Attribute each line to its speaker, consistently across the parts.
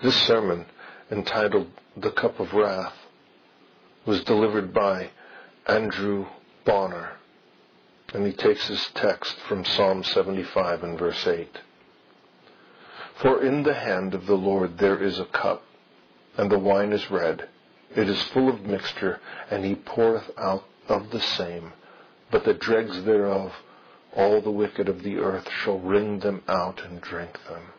Speaker 1: This sermon, entitled The Cup of Wrath, was delivered by Andrew Bonner, and he takes his text from Psalm 75 and verse 8. For in the hand of the Lord there is a cup, and the wine is red. It is full of mixture, and he poureth out of the same. But the dregs thereof, all the wicked of the earth shall wring them out and drink them.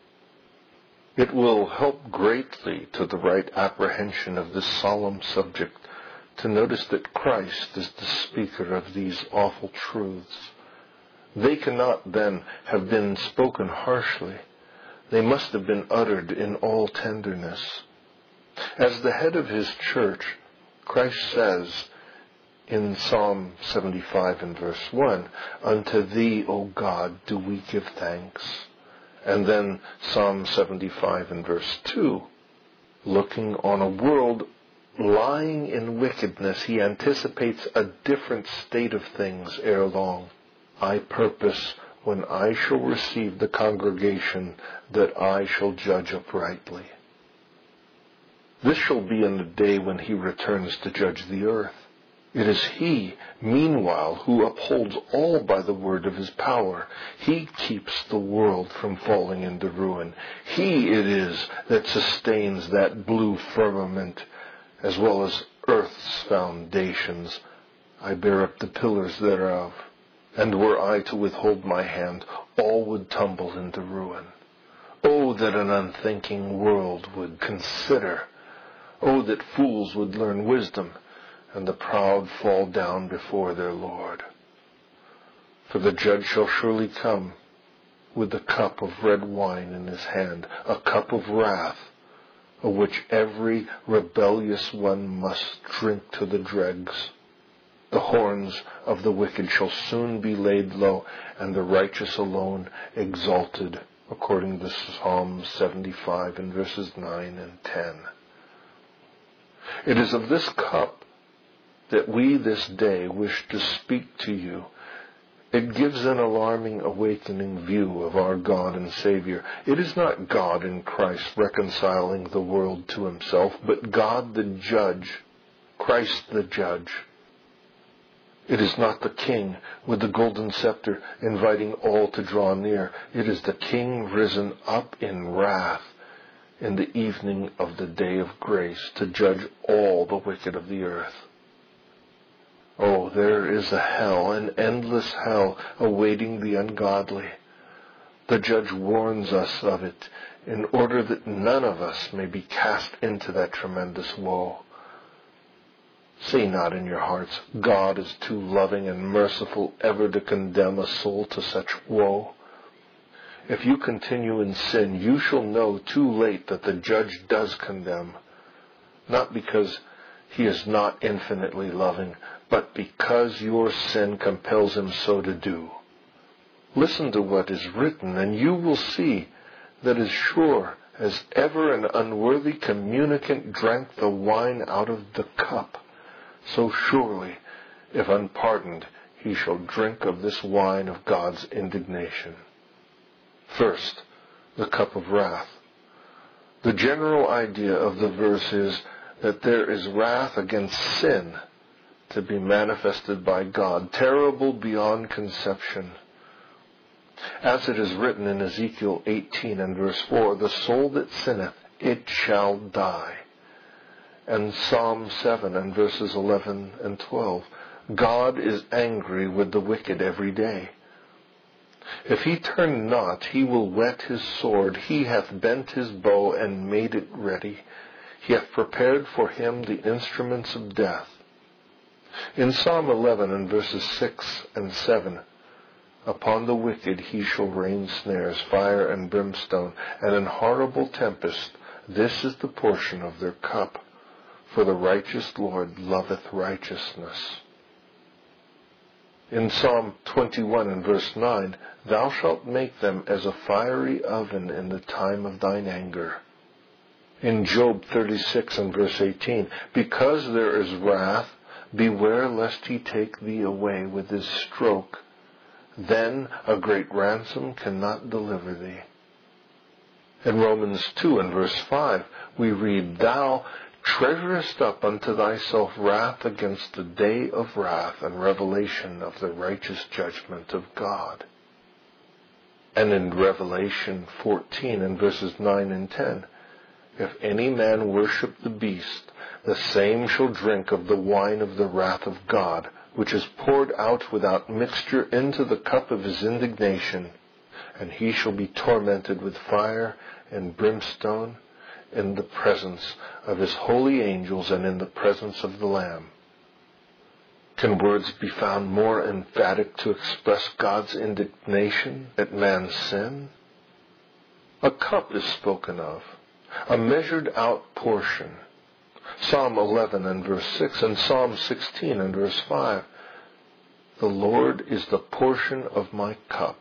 Speaker 1: It will help greatly to the right apprehension of this solemn subject to notice that Christ is the speaker of these awful truths. They cannot then have been spoken harshly. They must have been uttered in all tenderness. As the head of his church, Christ says in Psalm 75 and verse 1, Unto thee, O God, do we give thanks. And then Psalm 75 and verse 2, looking on a world lying in wickedness, he anticipates a different state of things ere long. I purpose, when I shall receive the congregation, that I shall judge uprightly. This shall be in the day when he returns to judge the earth. It is he, meanwhile, who upholds all by the word of his power. He keeps the world from falling into ruin. He it is that sustains that blue firmament, as well as earth's foundations. I bear up the pillars thereof. And were I to withhold my hand, all would tumble into ruin. Oh, that an unthinking world would consider. Oh, that fools would learn wisdom, and the proud fall down before their Lord. For the judge shall surely come with the cup of red wine in his hand, a cup of wrath, of which every rebellious one must drink to the dregs. The horns of the wicked shall soon be laid low, and the righteous alone exalted, according to Psalm 75 and verses 9 and 10. It is of this cup that we this day wish to speak to you. It gives an alarming awakening view of our God and Savior. It is not God in Christ reconciling the world to himself, but God the judge, Christ the judge. It is not the king with the golden scepter inviting all to draw near. It is the king risen up in wrath in the evening of the day of grace to judge all the wicked of the earth. Oh, there is a hell, an endless hell, awaiting the ungodly. The judge warns us of it in order that none of us may be cast into that tremendous woe. Say not in your hearts, God is too loving and merciful ever to condemn a soul to such woe. If you continue in sin, you shall know too late that the judge does condemn, not because he is not infinitely loving, but because your sin compels him so to do. Listen to what is written, and you will see that as sure as ever an unworthy communicant drank the wine out of the cup, so surely, if unpardoned, he shall drink of this wine of God's indignation. First, the cup of wrath. The general idea of the verse is that there is wrath against sin to be manifested by God, terrible beyond conception. As it is written in Ezekiel 18 and verse 4, the soul that sinneth, it shall die. And Psalm 7 and verses 11 and 12, God is angry with the wicked every day. If he turn not, he will whet his sword. He hath bent his bow and made it ready. He hath prepared for him the instruments of death. In Psalm 11 and verses 6 and 7, upon the wicked he shall rain snares, fire and brimstone, and an horrible tempest. This is the portion of their cup. For the righteous Lord loveth righteousness. In Psalm 21 and verse 9, thou shalt make them as a fiery oven in the time of thine anger. In Job 36 and verse 18, because there is wrath, beware lest he take thee away with his stroke. Then a great ransom cannot deliver thee. In Romans 2 and verse 5, we read, "Thou treasurest up unto thyself wrath against the day of wrath and revelation of the righteous judgment of God." And in Revelation 14 and verses 9 and 10, "If any man worship the beast, the same shall drink of the wine of the wrath of God, which is poured out without mixture into the cup of his indignation, and he shall be tormented with fire and brimstone in the presence of his holy angels and in the presence of the Lamb." Can words be found more emphatic to express God's indignation at man's sin? A cup is spoken of, a measured out portion. Psalm 11 and verse 6 and Psalm 16 and verse 5. "The Lord is the portion of my cup."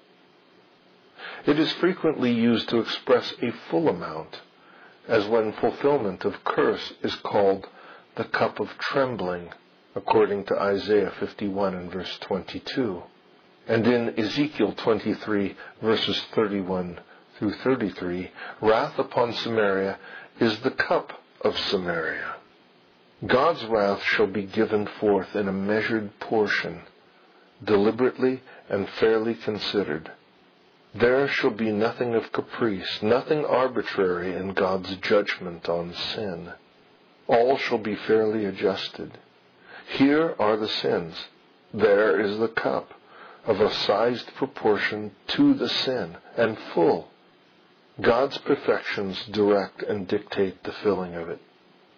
Speaker 1: It is frequently used to express a full amount, as when fulfillment of curse is called the cup of trembling, according to Isaiah 51 and verse 22. And in Ezekiel 23, verses 31 through 33, wrath upon Samaria is the cup of Samaria. God's wrath shall be given forth in a measured portion, deliberately and fairly considered. There shall be nothing of caprice, nothing arbitrary in God's judgment on sin. All shall be fairly adjusted. Here are the sins. There is the cup, of a sized proportion to the sin, and full. God's perfections direct and dictate the filling of it.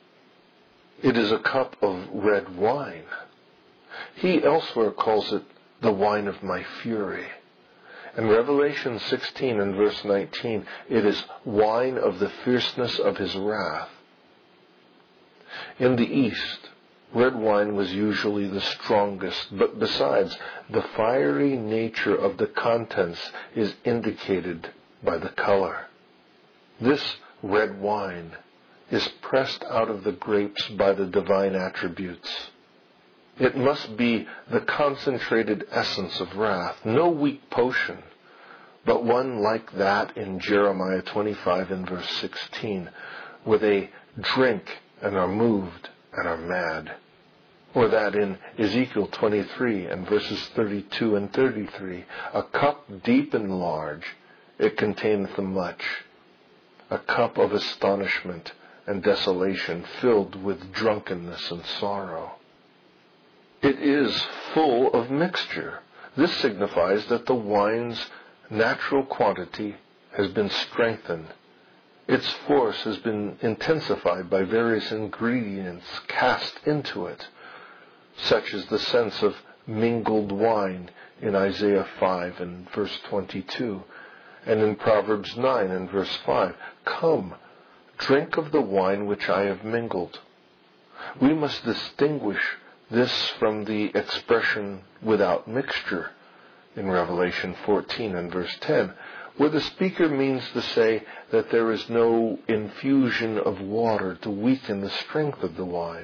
Speaker 1: It is a cup of red wine. He elsewhere calls it the wine of my fury. In Revelation 16 and verse 19, it is wine of the fierceness of his wrath. In the East, red wine was usually the strongest, but besides, the fiery nature of the contents is indicated by the color. This red wine is pressed out of the grapes by the divine attributes. It must be the concentrated essence of wrath, no weak potion, but one like that in Jeremiah 25 and verse 16, where they drink and are moved and are mad. Or that in Ezekiel 23 and verses 32 and 33, "A cup deep and large, it containeth much, a cup of astonishment and desolation, filled with drunkenness and sorrow." It is full of mixture. This signifies that the wine's natural quantity has been strengthened. Its force has been intensified by various ingredients cast into it, such as the sense of mingled wine in Isaiah 5 and verse 22, and in Proverbs 9 and verse 5, "Come, drink of the wine which I have mingled." We must distinguish this from the expression "without mixture" in Revelation 14 and verse 10, where the speaker means to say that there is no infusion of water to weaken the strength of the wine.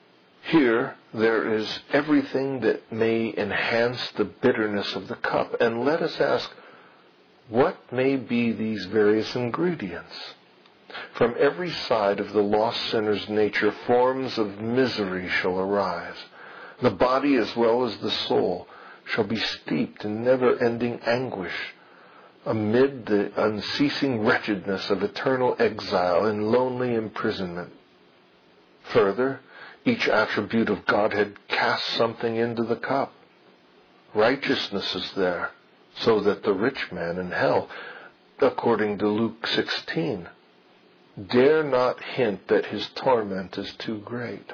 Speaker 1: Here there is everything that may enhance the bitterness of the cup. And let us ask, what may be these various ingredients? From every side of the lost sinner's nature, forms of misery shall arise. The body as well as the soul shall be steeped in never-ending anguish amid the unceasing wretchedness of eternal exile and lonely imprisonment. Further, each attribute of Godhead casts something into the cup. Righteousness is there, so that the rich man in hell, according to Luke 16, dare not hint that his torment is too great.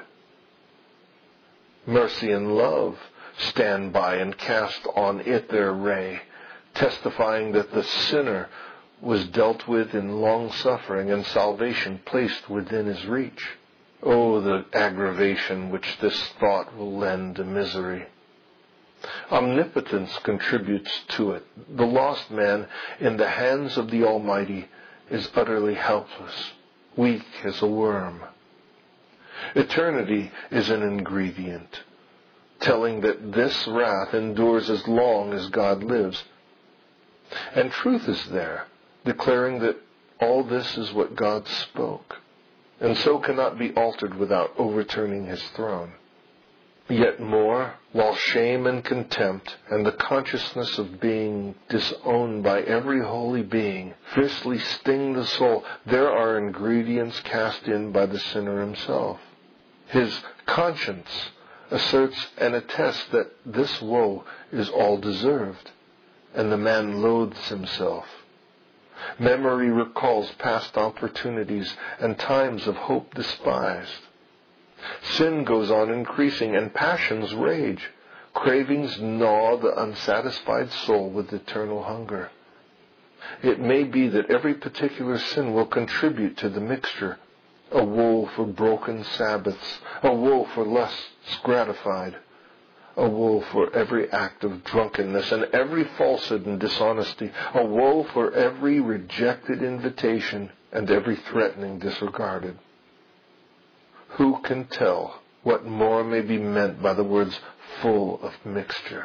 Speaker 1: Mercy and love stand by and cast on it their ray, testifying that the sinner was dealt with in long suffering and salvation placed within his reach. Oh, the aggravation which this thought will lend to misery. Omnipotence contributes to it. The lost man in the hands of the Almighty is utterly helpless, weak as a worm. Eternity is an ingredient, telling that this wrath endures as long as God lives. And truth is there, declaring that All this is what God spoke, and so cannot be altered without overturning his throne. Yet more, while shame and contempt and the consciousness of being disowned by every holy being fiercely sting the soul, there are ingredients cast in by the sinner himself. His conscience asserts and attests that this woe is all deserved, and the man loathes himself. Memory recalls past opportunities and times of hope despised. Sin goes on increasing, and passions rage. Cravings gnaw the unsatisfied soul with eternal hunger. It may be that every particular sin will contribute to the mixture. A woe for broken Sabbaths, a woe for lusts gratified, a woe for every act of drunkenness and every falsehood and dishonesty, a woe for every rejected invitation and every threatening disregarded. Who can tell what more may be meant by the words full of mixture?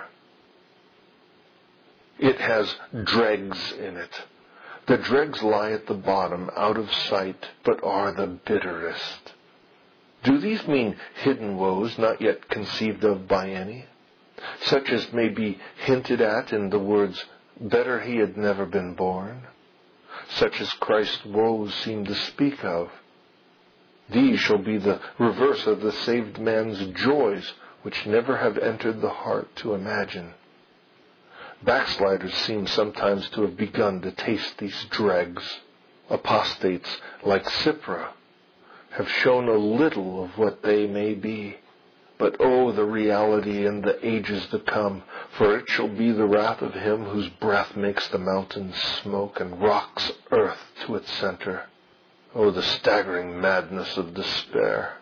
Speaker 1: It has dregs in it. The dregs lie at the bottom, out of sight, but are the bitterest. Do these mean hidden woes not yet conceived of by any? Such as may be hinted at in the words, better he had never been born? Such as Christ's woes seem to speak of. These shall be the reverse of the saved man's joys, which never have entered the heart to imagine. Backsliders seem sometimes to have begun to taste these dregs. Apostates like Cypra have shown a little of what they may be. But oh, the reality in the ages to come, for it shall be the wrath of him whose breath makes the mountains smoke and rocks earth to its center. Oh, the staggering madness of despair.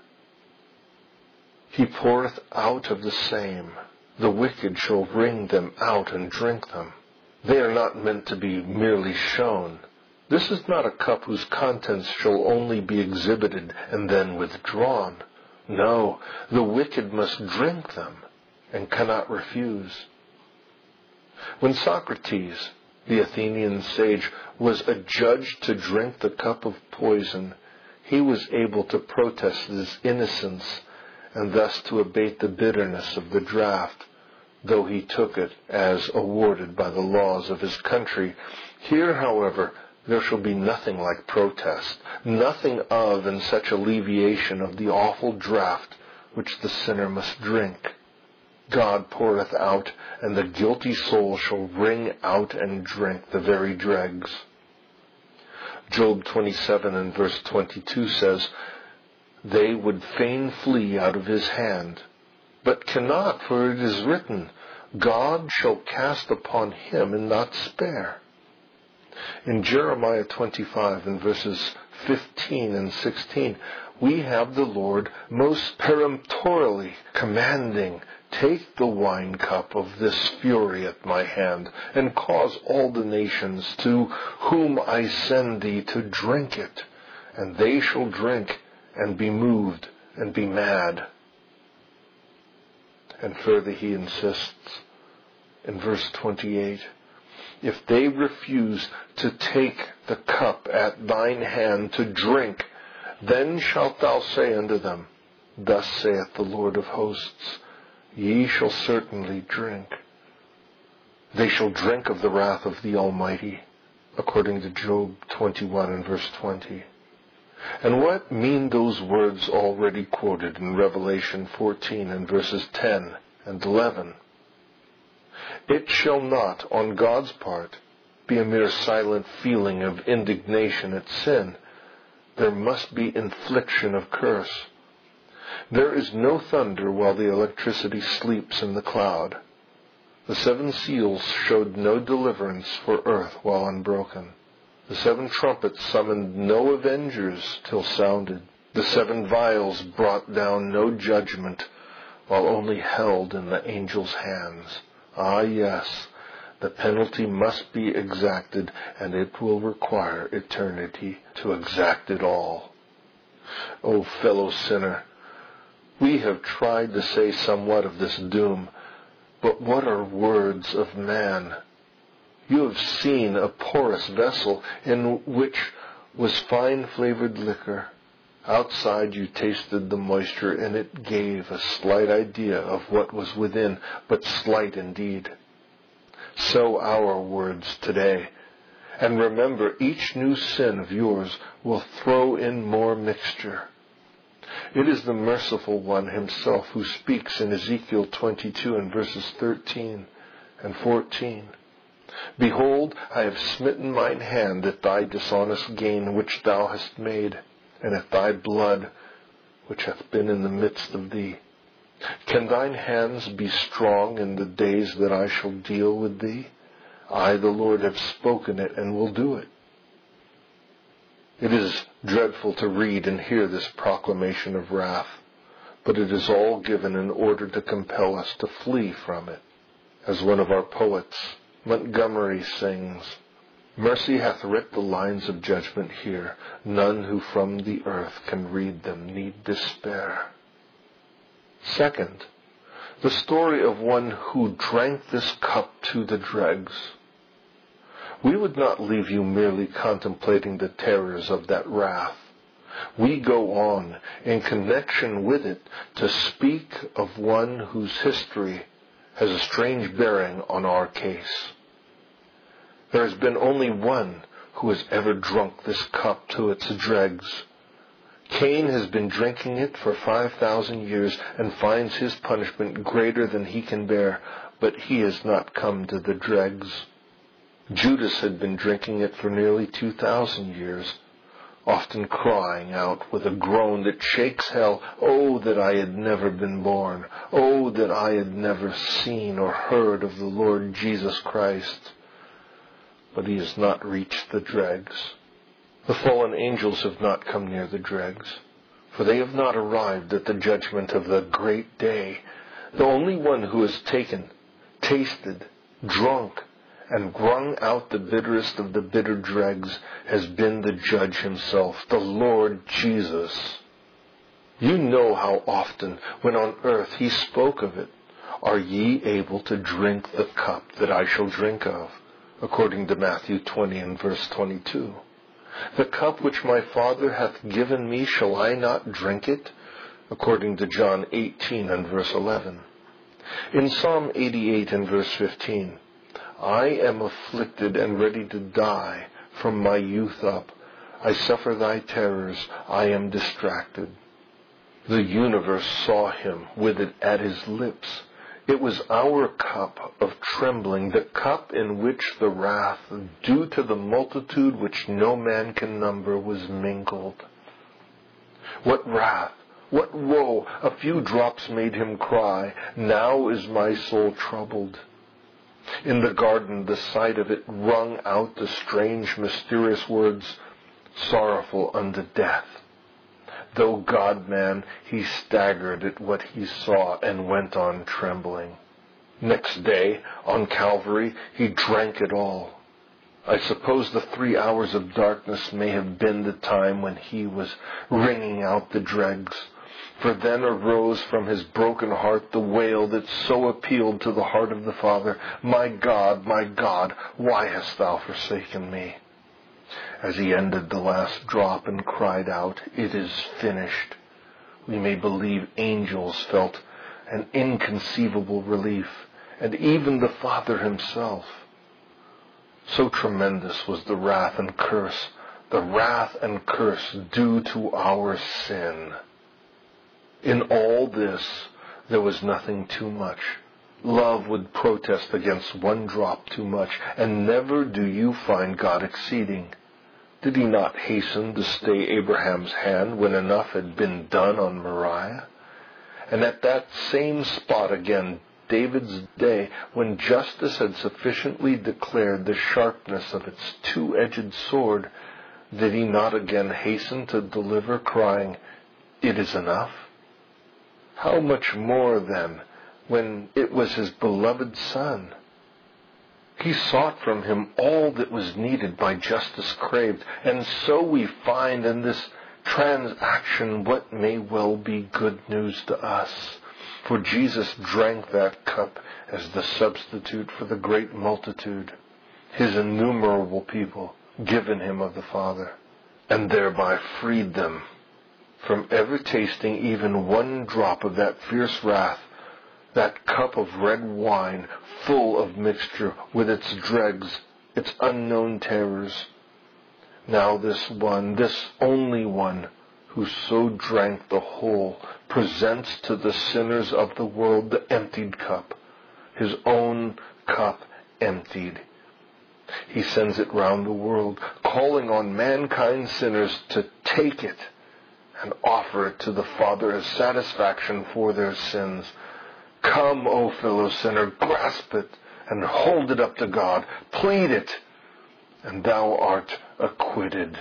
Speaker 1: He poureth out of the same. The wicked shall wring them out and drink them. They are not meant to be merely shown. This is not a cup whose contents shall only be exhibited and then withdrawn. No, the wicked must drink them and cannot refuse. When Socrates, the Athenian sage, was adjudged to drink the cup of poison, he was able to protest his innocence and thus to abate the bitterness of the draught, though he took it as awarded by the laws of his country. Here, however, there shall be nothing like protest, nothing of and such alleviation of the awful draught which the sinner must drink. God poureth out, and the guilty soul shall wring out and drink the very dregs. Job 27 and verse 22 says, They would fain flee out of his hand, but cannot, for it is written, God shall cast upon him and not spare. In Jeremiah 25 and verses 15 and 16, we have the Lord most peremptorily commanding, Take the wine cup of this fury at my hand, and cause all the nations to whom I send thee to drink it, and they shall drink and be moved and be mad. And further he insists in verse 28, If they refuse to take the cup at thine hand to drink, then shalt thou say unto them, Thus saith the Lord of hosts, Ye shall certainly drink. They shall drink of the wrath of the Almighty, according to Job 21 and verse 20. And what mean those words already quoted in Revelation 14 and verses 10 and 11? It shall not, on God's part, be a mere silent feeling of indignation at sin. There must be infliction of curse. There is no thunder while the electricity sleeps in the cloud. The 7 seals showed no deliverance for earth while unbroken. The 7 trumpets summoned no avengers till sounded. The 7 vials brought down no judgment, while only held in the angel's hands. Ah, yes, the penalty must be exacted, and it will require eternity to exact it all. O fellow sinner, we have tried to say somewhat of this doom, but what are words of man? You have seen a porous vessel in which was fine-flavored liquor. Outside you tasted the moisture, and it gave a slight idea of what was within, but slight indeed. So our words today. And remember, each new sin of yours will throw in more mixture. It is the merciful one himself who speaks in Ezekiel 22 and verses 13 and 14. Behold, I have smitten mine hand at thy dishonest gain which thou hast made, and at thy blood which hath been in the midst of thee. Can thine hands be strong in the days that I shall deal with thee? I, the Lord, have spoken it and will do it. It is dreadful to read and hear this proclamation of wrath, but it is all given in order to compel us to flee from it. As one of our poets, Montgomery, sings, mercy hath writ the lines of judgment here. None who from the earth can read them need despair. Second, the story of one who drank this cup to the dregs. We would not leave you merely contemplating the terrors of that wrath. We go on, in connection with it, to speak of one whose history has a strange bearing on our case. There has been only one who has ever drunk this cup to its dregs. Cain has been drinking it for 5,000 years and finds his punishment greater than he can bear, but he has not come to the dregs. Judas had been drinking it for nearly 2,000 years, often crying out with a groan that shakes hell, "Oh, that I had never been born! Oh, that I had never seen or heard of the Lord Jesus Christ!" But he has not reached the dregs. The fallen angels have not come near the dregs, for they have not arrived at the judgment of the great day. The only one who has taken, tasted, drunk, and wrung out the bitterest of the bitter dregs has been the Judge himself, the Lord Jesus. You know how often, when on earth he spoke of it, "Are ye able to drink the cup that I shall drink of?" according to Matthew 20 and verse 22. "The cup which my Father hath given me, shall I not drink it?" according to John 18 and verse 11. In Psalm 88 and verse 15, "I am afflicted and ready to die from my youth up. I suffer thy terrors, I am distracted." The universe saw him with it at his lips. It was our cup of trembling, the cup in which the wrath, due to the multitude which no man can number, was mingled. What wrath, what woe! A few drops made him cry, "Now is my soul troubled." In the garden, the sight of it wrung out the strange, mysterious words, "Sorrowful unto death." Though God-man, he staggered at what he saw and went on trembling. Next day, on Calvary, he drank it all. I suppose the 3 hours of darkness may have been the time when he was wringing out the dregs. For then arose from his broken heart the wail that so appealed to the heart of the Father, my God, why hast thou forsaken me?" As he ended the last drop and cried out, "It is finished," we may believe angels felt an inconceivable relief, and even the Father himself. So tremendous was the wrath and curse due to our sin. In all this, there was nothing too much. Love would protest against one drop too much, and never do you find God exceeding. Did he not hasten to stay Abraham's hand when enough had been done on Moriah? And at that same spot again, David's day, when justice had sufficiently declared the sharpness of its two-edged sword, did he not again hasten to deliver, crying, "It is enough"? How much more, then, when it was his beloved Son? He sought from him all that was needed by justice craved, and so we find in this transaction what may well be good news to us. For Jesus drank that cup as the substitute for the great multitude, his innumerable people, given him of the Father. and thereby freed them from ever tasting even one drop of that fierce wrath, that cup of red wine full of mixture with its dregs, its unknown terrors. Now this one, this only one, who so drank the whole, presents to the sinners of the world the emptied cup, his own cup emptied. He sends it round the world, calling on mankind sinners to take it and offer it to the Father as satisfaction for their sins. Come, O fellow sinner, grasp it and hold it up to God. Plead it, and thou art acquitted.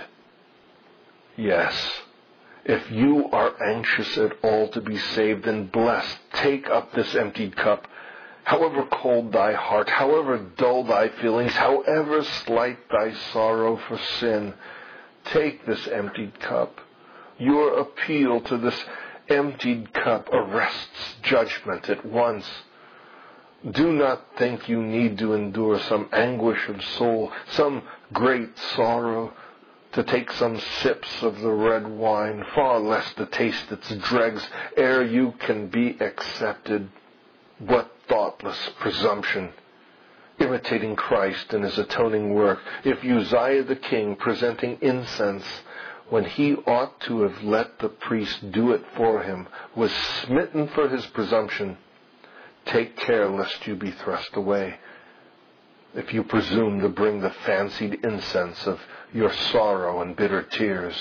Speaker 1: Yes, if you are anxious at all to be saved and blessed, take up this emptied cup. However cold thy heart, however dull thy feelings, however slight thy sorrow for sin, take this emptied cup. Your appeal to this emptied cup arrests judgment at once. Do not think you need to endure some anguish of soul, some great sorrow, to take some sips of the red wine, far less to taste its dregs, ere you can be accepted. What thoughtless presumption! Imitating Christ in his atoning work, if Uzziah the king, presenting incense, when he ought to have let the priest do it for him, was smitten for his presumption, take care lest you be thrust away, if you presume to bring the fancied incense of your sorrow and bitter tears.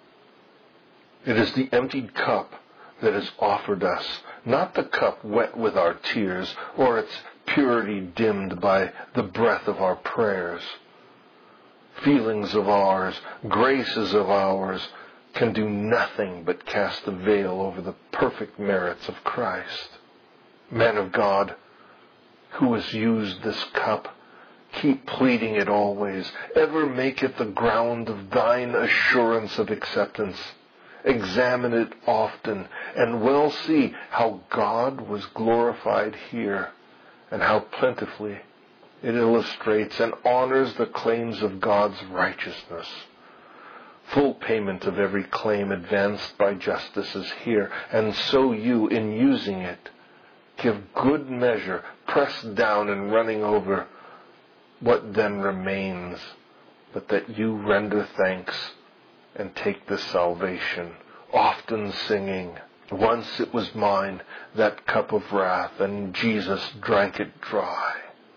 Speaker 1: It is the emptied cup that is offered us, not the cup wet with our tears, or its purity dimmed by the breath of our prayers. Feelings of ours, graces of ours, can do nothing but cast a veil over the perfect merits of Christ. Man of God, who has used this cup, keep pleading it always. Ever make it the ground of thine assurance of acceptance. Examine it often, and well see how God was glorified here, and how plentifully it illustrates and honors the claims of God's righteousness. Full payment of every claim advanced by justice is here, and so you, in using it, give good measure, pressed down and running over. What then remains but that you render thanks and take this salvation, often singing, once it was mine, that cup of wrath, and Jesus drank it dry.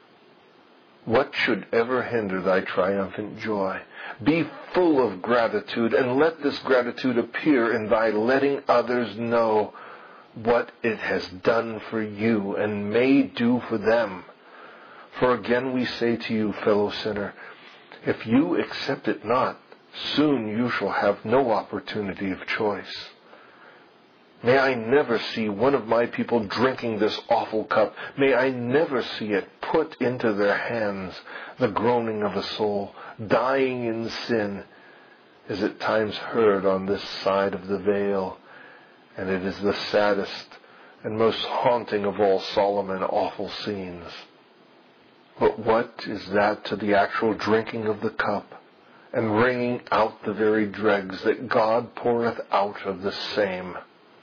Speaker 1: What should ever hinder thy triumphant joy? Be full of gratitude, and let this gratitude appear in thy letting others know what it has done for you and may do for them. For again we say to you, fellow sinner, if you accept it not, soon you shall have no opportunity of choice. May I never see one of my people drinking this awful cup. May I never see it put into their hands. The groaning of a soul, dying in sin, is at times heard on this side of the veil, and it is the saddest and most haunting of all solemn and awful scenes. But what is that to the actual drinking of the cup, and wringing out the very dregs that God poureth out of the same?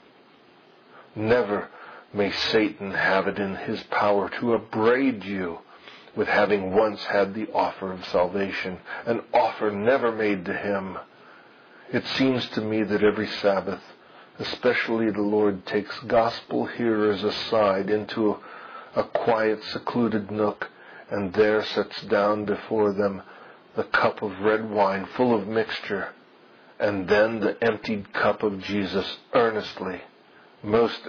Speaker 1: Never may Satan have it in his power to upbraid you with having once had the offer of salvation, an offer never made to him. It seems to me that every Sabbath, especially the Lord takes gospel hearers aside into a quiet, secluded nook, and there sets down before them the cup of red wine full of mixture, and then the emptied cup of Jesus, earnestly, most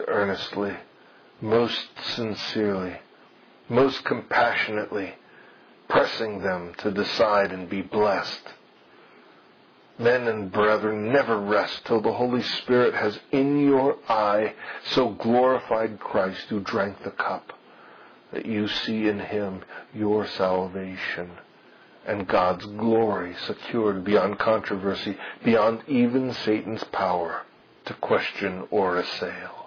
Speaker 1: sincerely, most compassionately, pressing them to decide and be blessed. Men and brethren, never rest till the Holy Spirit has in your eye so glorified Christ who drank the cup, that you see in him your salvation and God's glory secured beyond controversy, beyond even Satan's power to question or assail.